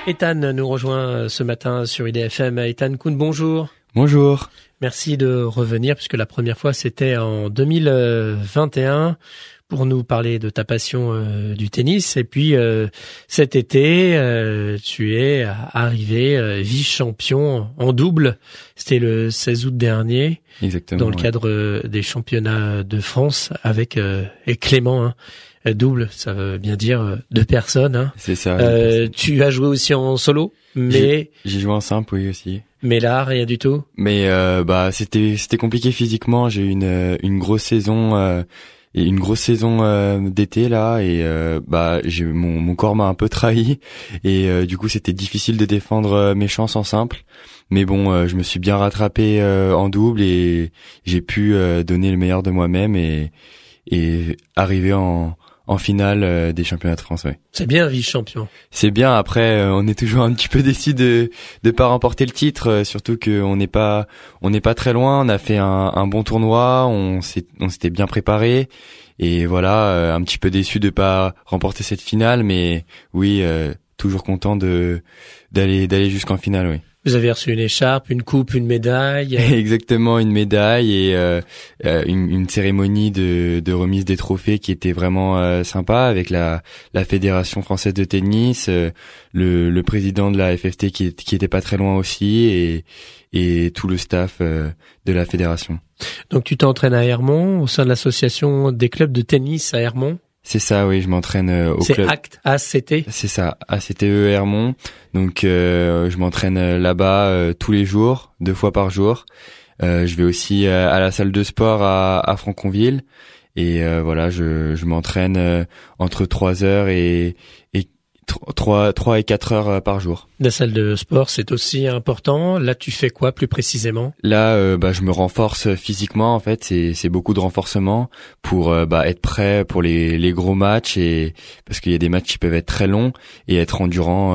Ethan nous rejoint ce matin sur IDFM. Ethan Kuhn, bonjour. Bonjour. Merci de revenir puisque la première fois c'était en 2021 pour nous parler de ta passion du tennis. Et puis cet été, tu es arrivé vice-champion en double. C'était le 16 août dernier. Exactement. Dans le cadre des championnats de France avec et Clément. Hein. Double, ça veut bien dire deux personnes. Hein. C'est ça. Tu as joué aussi en solo, mais j'ai joué en simple, oui aussi. Mais là, rien du tout. Mais c'était compliqué physiquement. J'ai eu une grosse saison d'été là et mon corps m'a un peu trahi et du coup c'était difficile de défendre mes chances en simple. Mais bon, je me suis bien rattrapé en double et j'ai pu donner le meilleur de moi-même et arriver en finale des championnats de France, ouais. C'est bien vice-champion. C'est bien. Après, on est toujours un petit peu déçu de pas remporter le titre, surtout que on n'est pas très loin. On a fait un bon tournoi, on s'était bien préparé et voilà, un petit peu déçu de pas remporter cette finale, mais oui, toujours content d'aller jusqu'en finale, oui. Vous avez reçu une écharpe, une coupe, une médaille. Exactement, une médaille et une cérémonie de remise des trophées qui était vraiment sympa avec la Fédération française de tennis, le président de la FFT qui était pas très loin aussi et tout le staff de la fédération. Donc tu t'entraînes à Hermont au sein de l'association des clubs de tennis à Hermont. C'est ça, oui, je m'entraîne au club. C'est ACT. C'est ça, ACTE Hermont. Donc je m'entraîne là-bas tous les jours, 2 fois par jour. Je vais aussi à la salle de sport à Franconville et voilà, je m'entraîne entre 3 heures et 3 et 4 heures par jour. La salle de sport, c'est aussi important. Là, tu fais quoi plus précisément? Là, je me renforce physiquement. En fait, c'est beaucoup de renforcement pour être prêt pour les gros matchs et parce qu'il y a des matchs qui peuvent être très longs et être endurant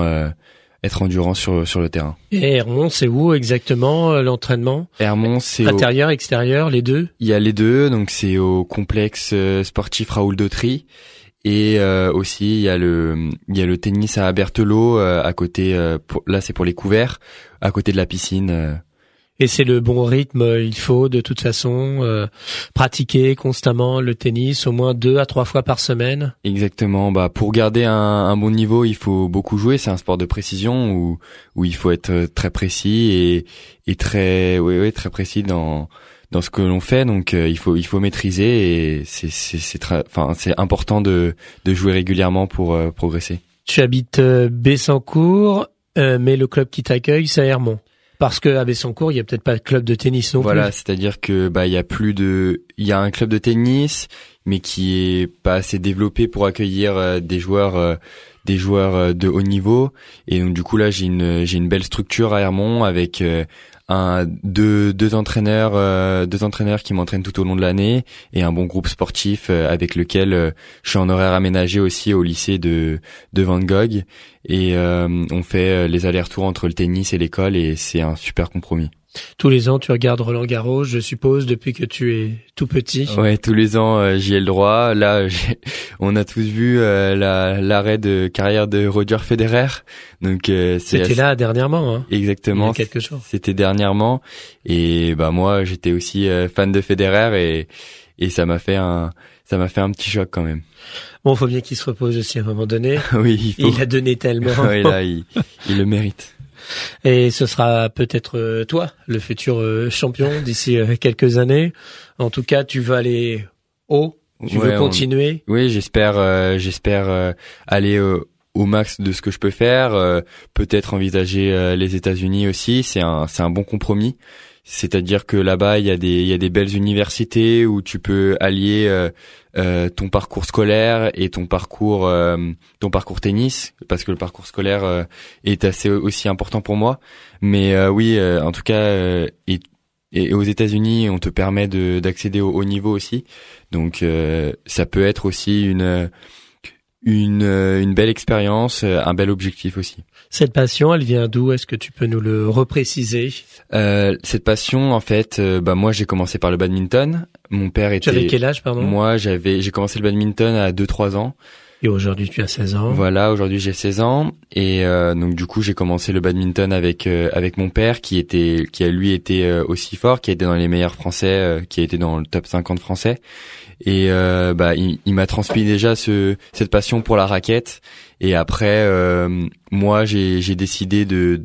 sur le terrain. Et Hermont, c'est où exactement l'entraînement? Hermont, c'est intérieur, extérieur, les deux? Il y a les deux, donc c'est au complexe sportif Raoul Dautry. Et aussi il y a le tennis à Berthelot à côté là c'est pour les couverts à côté de la piscine. Et c'est le bon rythme, il faut de toute façon pratiquer constamment le tennis au moins 2 à 3 fois par semaine. Exactement, pour garder un bon niveau, il faut beaucoup jouer, c'est un sport de précision où il faut être très précis et très très précis dans ce que l'on fait, donc il faut maîtriser et c'est important de jouer régulièrement pour progresser. Tu habites Bessancourt, mais le club qui t'accueille c'est Hermont. Parce que à Bessancourt, il y a peut-être pas de club de tennis non plus. Voilà, c'est-à-dire que il y a un club de tennis mais qui est pas assez développé pour accueillir des joueurs de haut niveau et donc du coup là j'ai une belle structure à Hermont avec deux entraîneurs qui m'entraînent tout au long de l'année et un bon groupe sportif avec lequel je suis en horaire aménagé aussi au lycée de Van Gogh et on fait les allers-retours entre le tennis et l'école et c'est un super compromis. Tous les ans, tu regardes Roland-Garros, je suppose, depuis que tu es tout petit. Ouais, tous les ans, j'y ai le droit. Là, on a tous vu l'arrêt de carrière de Roger Federer. Donc c'était là dernièrement, hein. Exactement. Il y a quelques jours. C'était dernièrement. Et moi, j'étais aussi fan de Federer et ça m'a fait un petit choc quand même. Bon, faut bien qu'il se repose aussi à un moment donné. Oui, il a donné tellement. Oui, là, il le mérite. Et ce sera peut-être toi, le futur champion d'ici quelques années. En tout cas, tu veux aller haut, tu veux continuer. Oui, j'espère aller au max de ce que je peux faire. Peut-être envisager les États-Unis aussi. C'est un bon compromis. C'est-à-dire que là-bas, il y a des belles universités où tu peux allier ton parcours scolaire et ton parcours tennis, parce que le parcours scolaire est assez aussi important pour moi. Mais oui, en tout cas, et aux États-Unis, on te permet d'accéder au haut niveau aussi. Donc ça peut être aussi une belle expérience, un bel objectif aussi. Cette passion, elle vient d'où? Est-ce que tu peux nous le repréciser? Cette passion, en fait, moi j'ai commencé par le badminton. Mon père était... Tu avais quel âge, pardon? Moi j'ai commencé le badminton à 2-3 ans. Et aujourd'hui, tu as 16 ans. Voilà, aujourd'hui j'ai 16 ans et donc du coup j'ai commencé le badminton avec mon père qui a lui été aussi fort, qui a été dans les meilleurs français, qui a été dans le top 50 français et il m'a transmis déjà cette passion pour la raquette. Et après, moi, j'ai décidé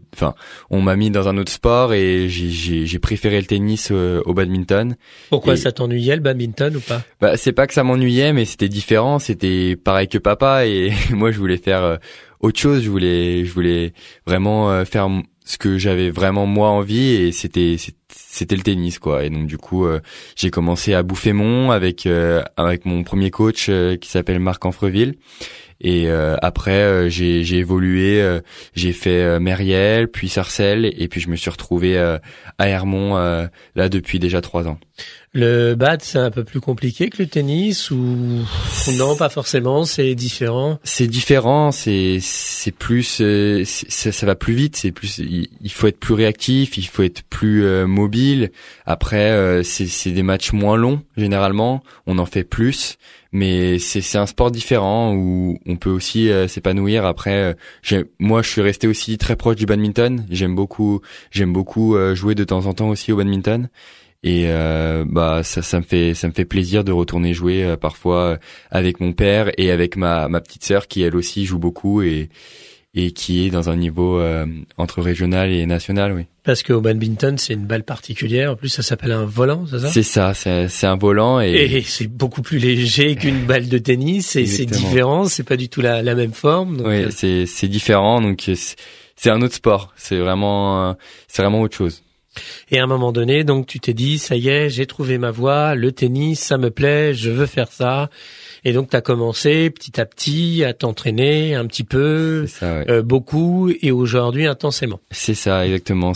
on m'a mis dans un autre sport et j'ai préféré le tennis au badminton. Pourquoi ça t'ennuyait le badminton ou pas? C'est pas que ça m'ennuyait, mais c'était différent. C'était pareil que papa et moi, je voulais faire autre chose. Je voulais vraiment faire ce que j'avais vraiment moi envie et c'était le tennis quoi. Et donc du coup, j'ai commencé à Bouffémont avec mon premier coach qui s'appelle Marc Anfreville. Et après j'ai évolué, j'ai fait Mériel, puis Sarcelles et puis je me suis retrouvé à Hermont là depuis déjà 3 ans. Le bad, c'est un peu plus compliqué que le tennis ou non, pas forcément, c'est différent. C'est différent, c'est plus ça va plus vite, il faut être plus réactif, il faut être plus mobile. Après c'est des matchs moins longs généralement, on en fait plus. Mais c'est un sport différent où on peut aussi s'épanouir. Après, moi, je suis resté aussi très proche du badminton. J'aime beaucoup jouer de temps en temps aussi au badminton. Et ça me fait plaisir de retourner jouer parfois avec mon père et avec ma petite sœur qui elle aussi joue beaucoup et qui est dans un niveau entre régional et national, oui. Parce qu'au badminton, c'est une balle particulière. En plus, ça s'appelle un volant, c'est ça? C'est ça, c'est un volant et c'est beaucoup plus léger qu'une balle de tennis et c'est différent, c'est pas du tout la même forme. Donc oui, c'est différent, donc c'est un autre sport. C'est vraiment autre chose. Et à un moment donné, donc tu t'es dit, ça y est, j'ai trouvé ma voie, le tennis, ça me plaît, je veux faire ça. Et donc tu as commencé petit à petit à t'entraîner un petit peu, ça, ouais. Beaucoup et aujourd'hui intensément. C'est ça, exactement.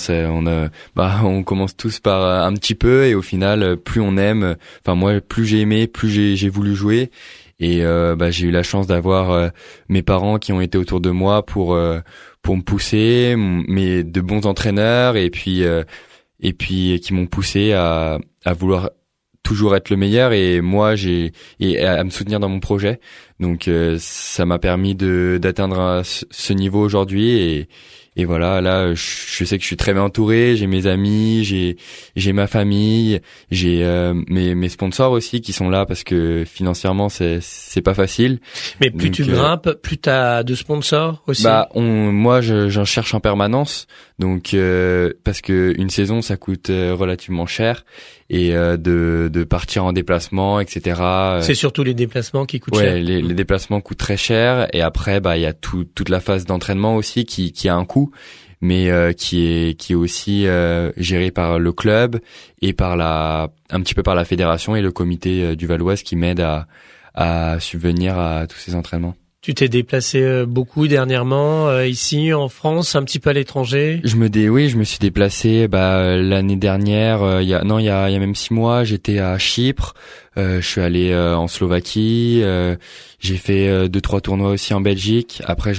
On commence tous par un petit peu et au final, plus on aime. Enfin moi, plus j'ai aimé, plus j'ai voulu jouer. Et j'ai eu la chance d'avoir mes parents qui ont été autour de moi pour me pousser, mais de bons entraîneurs et puis qui m'ont poussé à vouloir toujours être le meilleur et moi et à me soutenir dans mon projet. Donc ça m'a permis d'atteindre ce niveau aujourd'hui et voilà, là je sais que je suis très bien entouré, j'ai mes amis, j'ai ma famille, j'ai mes sponsors aussi qui sont là parce que financièrement c'est pas facile. Mais plus tu grimpes, plus t'as de sponsors aussi. Moi j'en cherche en permanence. Donc parce que une saison ça coûte relativement cher et de partir en déplacement, etc. C'est surtout les déplacements qui coûtent cher. Les déplacements coûtent très cher et après il y a toute la phase d'entraînement aussi qui a un coût, mais qui est aussi géré par le club et un petit peu par la fédération et le comité du Val-Oise qui m'aide à subvenir à tous ces entraînements. Tu t'es déplacé beaucoup dernièrement ici en France, un petit peu à l'étranger? Je me suis déplacé l'année dernière, il y a même 6 mois, j'étais à Chypre, je suis allé en Slovaquie, j'ai fait 2-3 tournois aussi en Belgique. Après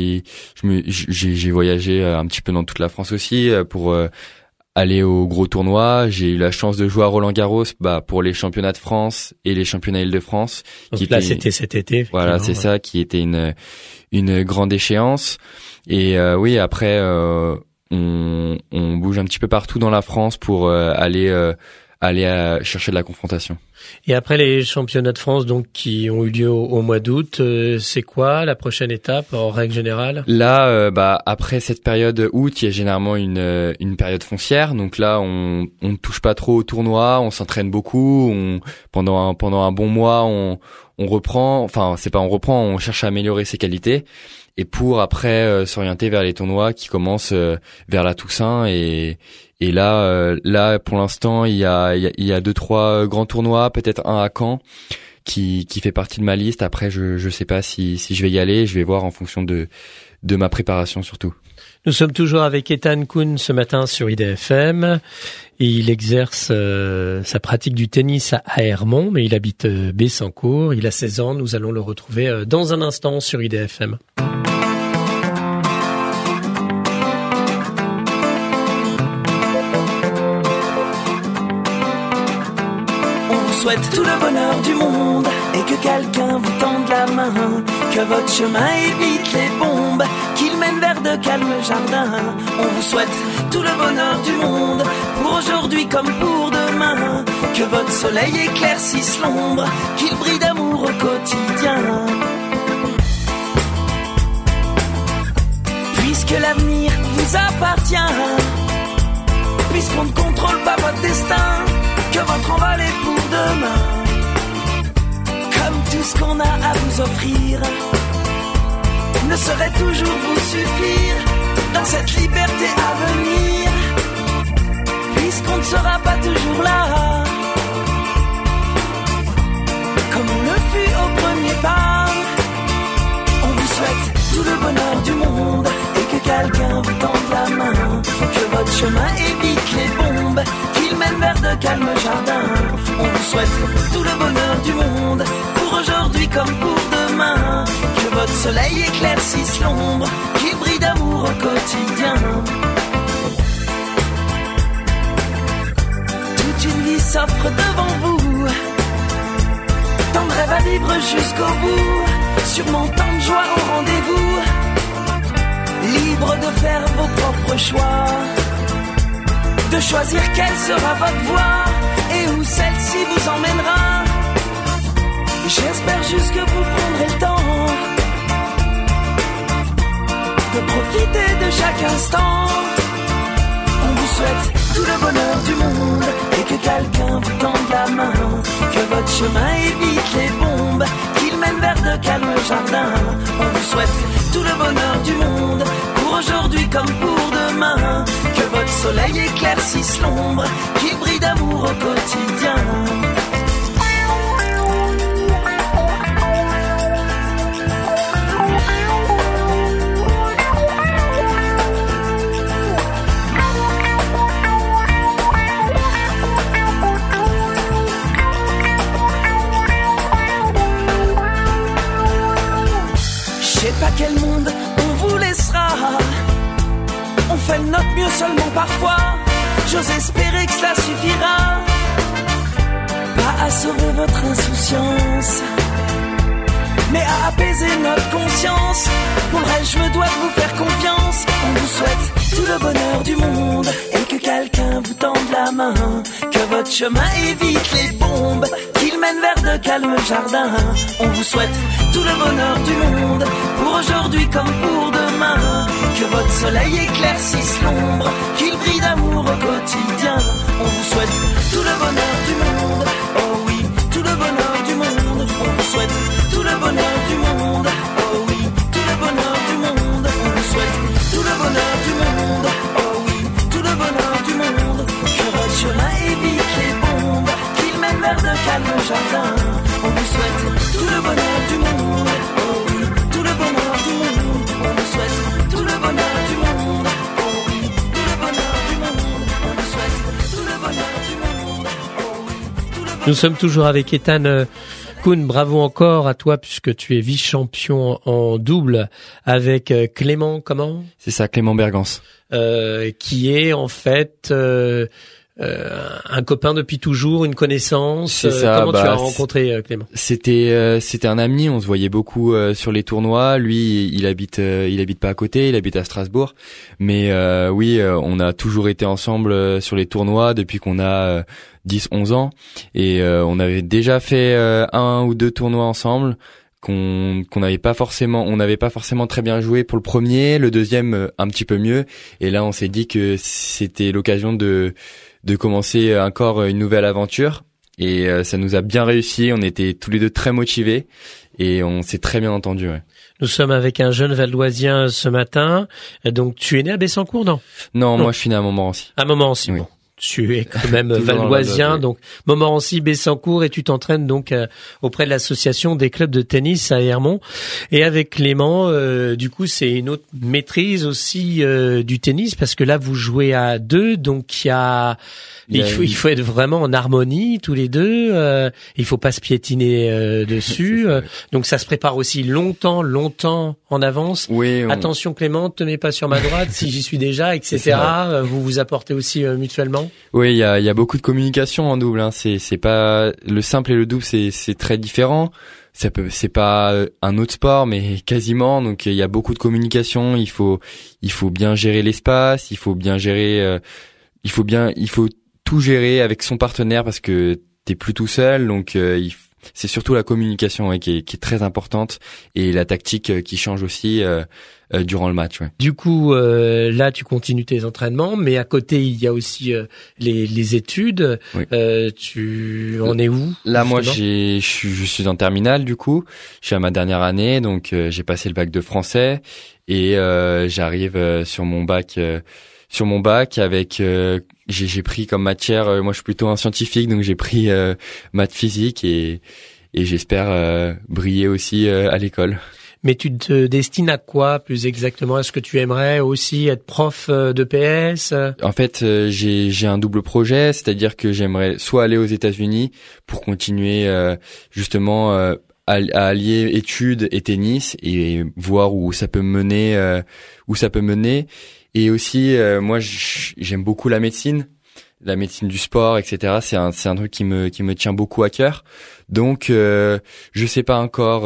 j'ai voyagé un petit peu dans toute la France aussi pour aller au gros tournoi. J'ai eu la chance de jouer à Roland-Garros pour les championnats de France et les championnats Île-de-France. Donc là, c'était cet été. Voilà, c'est ça qui était une grande échéance. Et oui, après on bouge un petit peu partout dans la France pour aller chercher de la confrontation. Et après les championnats de France donc qui ont eu lieu au mois d'août, c'est quoi la prochaine étape en règle générale? Là, après cette période août, il y a généralement une période foncière. Donc là, on ne touche pas trop au tournoi, on s'entraîne beaucoup. Pendant un bon mois, on reprend. Enfin, c'est pas on reprend, on cherche à améliorer ses qualités. Et pour après s'orienter vers les tournois qui commencent vers la Toussaint et là pour l'instant il y a 2-3 grands tournois, peut-être un à Caen qui fait partie de ma liste. Après je sais pas si je vais y aller, je vais voir en fonction de ma préparation surtout. Nous sommes toujours avec Ethan Kuhn ce matin sur IDFM. Il exerce sa pratique du tennis à Hermont, mais il habite Bessancourt. Il a 16 ans. Nous allons le retrouver dans un instant sur IDFM. On souhaite tout le bonheur du monde et que quelqu'un vous tende la main, que votre chemin évite les bombes, qu'il mène vers de calmes jardins. On vous souhaite tout le bonheur du monde, pour aujourd'hui comme pour demain, que votre soleil éclaircisse l'ombre, qu'il brille d'amour au quotidien. Puisque l'avenir vous appartient, puisqu'on ne contrôle pas votre destin, que votre envol est pour demain. Comme tout ce qu'on a à vous offrir ne saurait toujours vous suffire dans cette liberté à venir, puisqu'on ne sera pas toujours là comme on le fut au premier pas. On vous souhaite tout le bonheur du monde et que quelqu'un vous tende la main, que votre chemin évite les bombes, qu'il mène vers de calmes jardins. On vous souhaite tout le bonheur du monde, pour aujourd'hui comme pour demain, que votre soleil éclaircisse l'ombre, qu'il brille d'amour au quotidien. Toute une vie s'offre devant vous, tant de rêves à vivre jusqu'au bout, sûrement tant de joie au rendez-vous, libre de faire vos propres choix, de choisir quelle sera votre voie et où celle-ci vous emmènera. J'espère juste que vous prendrez le temps de profiter de chaque instant. On vous souhaite tout le bonheur du monde et que quelqu'un vous tende la main, que votre chemin évite les bombes, qu'il mène vers de calmes jardins. On vous souhaite tout le bonheur du monde, pour aujourd'hui comme pour demain, que votre soleil éclaircisse l'ombre, qu'il brille d'amour au quotidien. Je sais pas quel monde on vous laissera, on fait de notre mieux seulement parfois, j'ose espérer que cela suffira, pas à sauver votre insouciance, mais à apaiser notre conscience. Pour le reste, je me dois de vous faire confiance. On vous souhaite tout le bonheur du monde et que quelqu'un vous tende la main, que votre chemin évite les bombes, qu'il mène vers de calmes jardins. On vous souhaite tout le bonheur du monde, pour aujourd'hui comme pour demain, que votre soleil éclaircisse l'ombre, qu'il brille d'amour au quotidien. On vous souhaite tout le bonheur du monde, oh oui, tout le bonheur du monde. On vous souhaite tout le bonheur du monde, oh oui, tout le bonheur du monde. On vous souhaite tout le bonheur du monde, oh oui, tout le bonheur du monde, que votre chemin évite les bombes, qu'il mène vers de calmes jardins. On vous souhaite tout le bonheur du monde, oh oui, tout le bonheur du monde. On vous souhaite tout le bonheur du monde, oh oui, tout le bonheur du monde. On vous souhaite tout le bonheur du monde, oh oui, tout le bonheur. Nous sommes toujours avec Ethan Kuhn, bravo encore à toi puisque tu es vice-champion en double avec Clément, comment ? C'est ça, Clément Bergance. Qui est en fait un copain depuis toujours, une connaissance. C'est ça, comment tu as rencontré Clément ? C'était un ami, on se voyait beaucoup sur les tournois. Lui, il habite pas à côté, il habite à Strasbourg. Mais oui, on a toujours été ensemble sur les tournois depuis qu'on a 10-11 ans, et on avait déjà fait 1 ou 2 tournois ensemble qu'on n'avait pas forcément très bien joué pour le premier, le deuxième un petit peu mieux, et là on s'est dit que c'était l'occasion de commencer encore une nouvelle aventure, et ça nous a bien réussi. On était tous les deux très motivés et on s'est très bien entendu. Ouais. Nous sommes avec un jeune Valdoisien ce matin. Donc tu es né à Bessancourt, non ? Non, moi je suis né à Montmorency. À Montmorency, oui. Bon. Tu es quand même valdoisien, donc Montmorency, Bessancourt, et tu t'entraînes donc auprès de l'association des clubs de tennis à Hermont. Et avec Clément, du coup, c'est une autre maîtrise aussi du tennis, parce que là, vous jouez à 2, donc il faut être vraiment en harmonie tous les deux. Il faut pas se piétiner dessus. Donc ça se prépare aussi longtemps en avance. Oui. Attention Clément, te mets pas sur ma droite si j'y suis déjà, etc. Vous vous apportez aussi mutuellement. Oui, il y a beaucoup de communication en double, hein. C'est pas le simple et le double, c'est très différent. C'est pas un autre sport, mais quasiment. Donc il y a beaucoup de communication. Il faut bien gérer l'espace. Il faut tout gérer avec son partenaire parce que t'es plus tout seul. Donc c'est surtout la communication qui est très importante et la tactique qui change aussi durant le match. Ouais. Du coup, là, tu continues tes entraînements, mais à côté, il y a aussi les études. Oui. Tu en es où? Là, moi, je suis en terminale, du coup. Je suis à ma dernière année, donc j'ai passé le bac de français et j'arrive sur mon bac avec j'ai pris comme matière, moi je suis plutôt un scientifique, donc j'ai pris maths physique et j'espère briller aussi à l'école. Mais tu te destines à quoi plus exactement? Est-ce que tu aimerais aussi être prof de PS? En fait, j'ai un double projet, c'est-à-dire que j'aimerais soit aller aux États-Unis pour continuer justement à allier études et tennis et voir où ça peut mener, Et aussi, moi, j'aime beaucoup la médecine du sport, etc. C'est un truc qui me tient beaucoup à cœur. Donc, je sais pas encore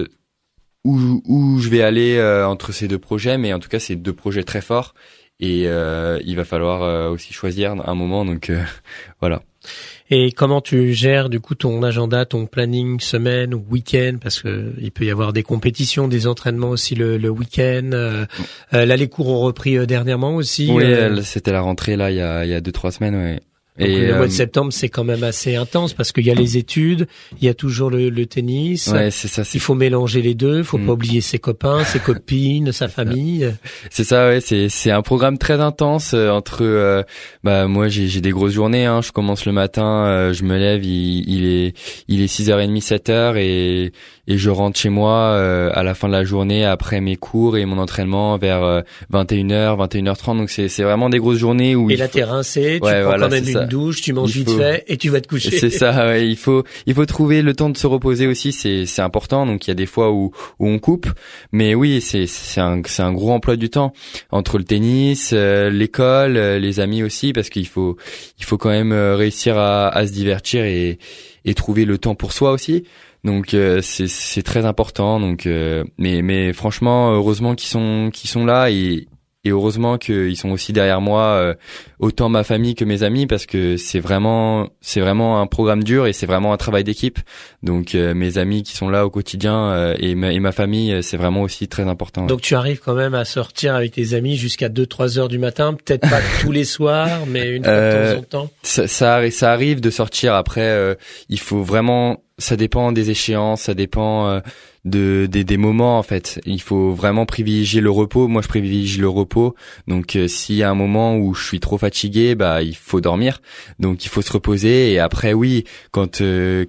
où je vais aller entre ces deux projets, mais en tout cas, c'est deux projets très forts et il va falloir aussi choisir un moment. Donc, voilà. Et comment tu gères du coup ton agenda, ton planning semaine ou week-end, parce que il peut y avoir des compétitions, des entraînements aussi le week-end. Là, les cours ont repris dernièrement aussi. Oui, c'était la rentrée là il y a 2-3 semaines. Ouais. Donc, et le mois de septembre, c'est quand même assez intense parce qu'il y a les études, il y a toujours le tennis. Ouais, c'est ça. Il faut mélanger les deux. Il faut pas oublier ses copains, ses copines, sa famille. C'est ça, ouais. C'est un programme très intense entre. Moi, j'ai des grosses journées. Hein. Je commence le matin, je me lève, il est 6h30, 7h et je rentre chez moi à la fin de la journée après mes cours et mon entraînement vers 21h, 21h30. Donc c'est vraiment des grosses journées où. Et là, t'es rincé, tu prends quand même une douche, tu manges vite fait et tu vas te coucher. C'est ça, ouais, il faut trouver le temps de se reposer aussi, c'est important. Donc il y a des fois où on coupe, mais oui, c'est un gros emploi du temps entre le tennis, l'école, les amis aussi parce qu'il faut quand même réussir à se divertir et trouver le temps pour soi aussi. Donc c'est très important. Donc mais franchement, heureusement qu'ils sont là et heureusement qu'ils sont aussi derrière moi, autant ma famille que mes amis, parce que c'est vraiment un programme dur et c'est vraiment un travail d'équipe. Donc mes amis qui sont là au quotidien et ma famille, c'est vraiment aussi très important. Donc tu arrives quand même à sortir avec tes amis jusqu'à 2-3 heures du matin, peut-être pas tous les soirs, mais une fois de temps en temps. Ça arrive de sortir. Après, il faut vraiment. Ça dépend des échéances, ça dépend des moments en fait. Il faut vraiment privilégier le repos. Moi, je privilégie le repos. Donc, s'il y a un moment où je suis trop fatigué, il faut dormir. Donc, il faut se reposer. Et après, oui, quand il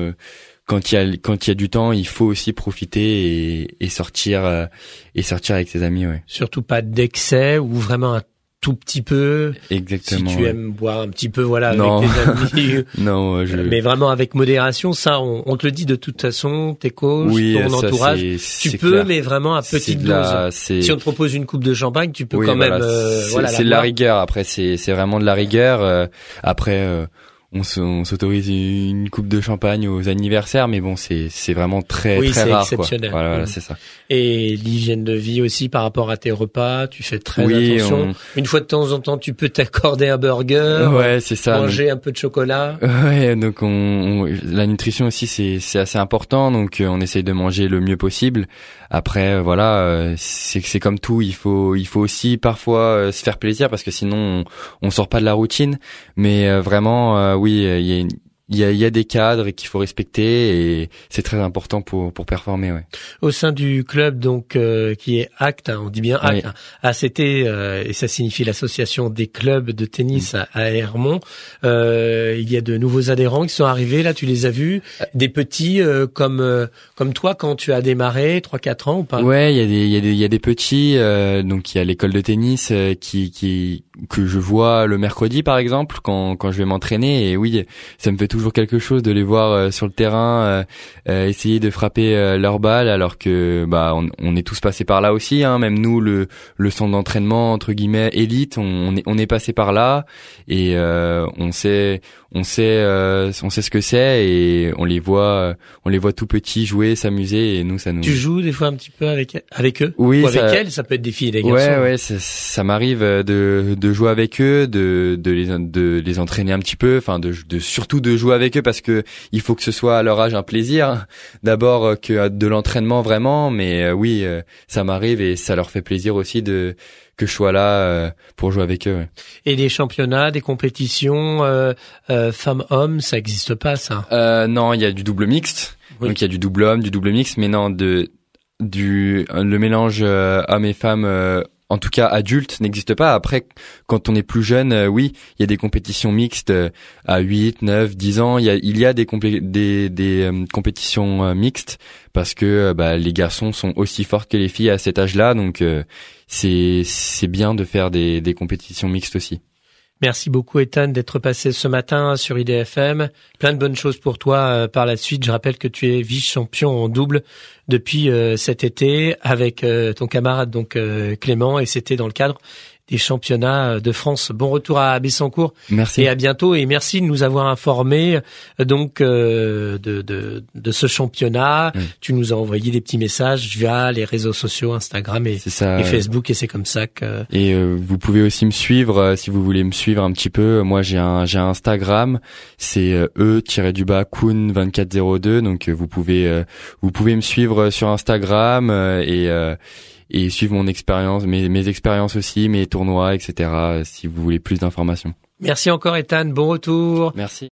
y a du temps, il faut aussi profiter et sortir avec ses amis. Ouais. Surtout pas d'excès ou vraiment un tout petit peu. Exactement. Si tu aimes boire un petit peu, voilà, avec tes amis. Non, mais vraiment avec modération, ça, on te le dit de toute façon, tes coachs, ton entourage. Tu peux, clair. Mais vraiment à petite dose. Si on te propose une coupe de champagne, tu peux quand même, c'est de la rigueur. Après, c'est vraiment de la rigueur. Après, on s'autorise une coupe de champagne aux anniversaires, mais bon, c'est vraiment très rare, exceptionnel. Quoi. Voilà, c'est ça. Et l'hygiène de vie aussi par rapport à tes repas, tu fais très attention. Une fois de temps en temps, tu peux t'accorder un burger, c'est ça. Manger un peu de chocolat. Ouais, donc la nutrition aussi c'est assez important, donc on essaye de manger le mieux possible. Après c'est comme tout, il faut aussi parfois se faire plaisir parce que sinon on sort pas de la routine, mais vraiment il y a des cadres qu'il faut respecter et c'est très important pour performer. Ouais. Au sein du club donc qui est ACT, on dit bien ACT, ACT et ça signifie l'association des clubs de tennis à Hermont. Il y a de nouveaux adhérents qui sont arrivés là, tu les as vus, des petits comme toi quand tu as démarré 3-4 ans ou pas? Ouais, il y a des petits donc il y a l'école de tennis que je vois le mercredi par exemple quand je vais m'entraîner et oui, ça me fait toujours quelque chose de les voir sur le terrain essayer de frapper leur balle, alors que on est tous passés par là aussi, hein. Même nous, le centre d'entraînement entre guillemets élite, on est passé par là, et on sait ce que c'est, et on les voit tout petits jouer, s'amuser, et nous ça nous. Tu joues des fois un petit peu avec eux? Oui, ou avec elles, ça peut être des filles et des garçons. Ouais, ça m'arrive de jouer avec eux, de les entraîner un petit peu, enfin surtout de jouer avec eux, parce que il faut que ce soit à leur âge un plaisir d'abord que de l'entraînement vraiment, mais oui, ça m'arrive, et ça leur fait plaisir aussi que je sois là pour jouer avec eux. Ouais. Et des championnats, des compétitions femmes-hommes, ça existe pas, ça? Non, il y a du double mixte. Oui. Donc il y a du double homme, du double mixte, mais non, le mélange hommes et femmes, en tout cas adultes, n'existe pas. Après, quand on est plus jeune, oui, il y a des compétitions mixtes à 8, 9, 10 ans. Il y a des compétitions mixtes, parce que les garçons sont aussi forts que les filles à cet âge-là, donc c'est bien de faire des compétitions mixtes aussi. Merci beaucoup, Ethan, d'être passé ce matin sur IDFM. Plein de bonnes choses pour toi par la suite. Je rappelle que tu es vice-champion en double depuis cet été avec ton camarade Clément, et c'était dans le cadre des championnats de France. Bon retour à Bessancourt. Merci. Et à bientôt, et merci de nous avoir informés de ce championnat. Tu nous as envoyé des petits messages via les réseaux sociaux, Instagram et Facebook, et c'est comme ça que. Et vous pouvez aussi me suivre si vous voulez me suivre un petit peu. Moi j'ai un Instagram, c'est e-Kuhn2402, donc vous pouvez me suivre sur Instagram et suivre mon expérience, mes expériences aussi, mes tournois, etc. si vous voulez plus d'informations. Merci encore, Ethan. Bon retour. Merci.